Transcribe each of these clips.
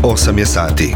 8 je sati.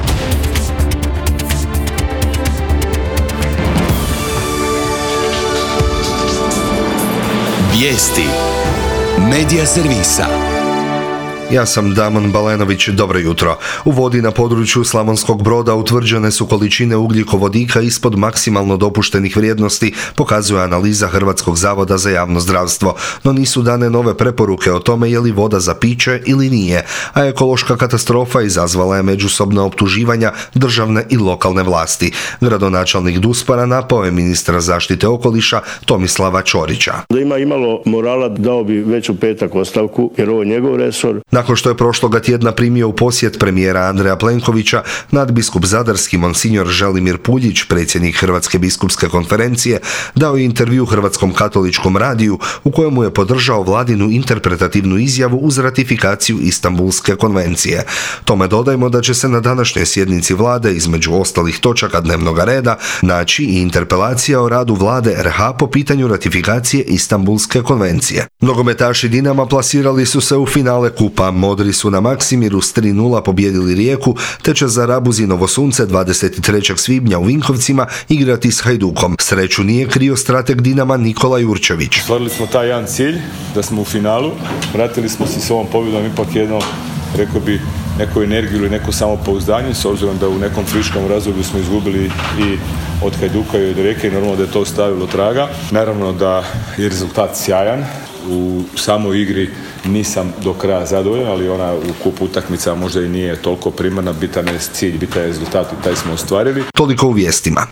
Vijesti Medija servisa. Ja sam Damon Balenović, dobro jutro. U vodi na području Slavonskog Broda utvrđene su količine ugljikovodika ispod maksimalno dopuštenih vrijednosti, pokazuje analiza Hrvatskog zavoda za javno zdravstvo, no nisu dane nove preporuke o tome je li voda za piće ili nije, a ekološka katastrofa izazvala je međusobna optuživanja državne i lokalne vlasti. Gradonačelnik Duspara napao je ministra zaštite okoliša Tomislava Ćorića. Da ima imalo morala, dao bi već u petak ostavku, jer ovo je njegov resor. Nakon što je prošloga tjedna primio u posjet premijera Andreja Plenkovića, nadbiskup zadarski monsinjor Želimir Puljić, predsjednik Hrvatske biskupske konferencije, dao je intervju Hrvatskom katoličkom radiju u kojemu je podržao vladinu interpretativnu izjavu uz ratifikaciju Istanbulske konvencije. Tome dodajmo da će se na današnjoj sjednici vlade, između ostalih točaka dnevnog reda, naći i interpelacija o radu vlade RH po pitanju ratifikacije Istanbulske konvencije. Nogometaši Dinama plasirali su se u finale kupa. Modri su na Maksimiru s 3:0 pobijedili Rijeku, te će za Rabuzinovo sunce 23. svibnja u Vinkovcima igrati s Hajdukom. Sreću nije krio strateg Dinama Nikola Jurčević. Stvorili smo taj jedan cilj, da smo u finalu, vratili smo se s ovom pobjedom ipak jedno, rekao bi, neku energiju ili neko samopouzdanje, s obzirom da u nekom friškom razdoblju smo izgubili i od Hajduka i od Rijeke i normalno da je to ostavilo traga. Naravno da je rezultat sjajan, u samoj igri nisam do kraja zadovoljan, ali ona u kupu utakmica možda i nije toliko primarna, bitan je cilj, bitan je rezultat i taj smo ostvarili. Toliko u vijestima.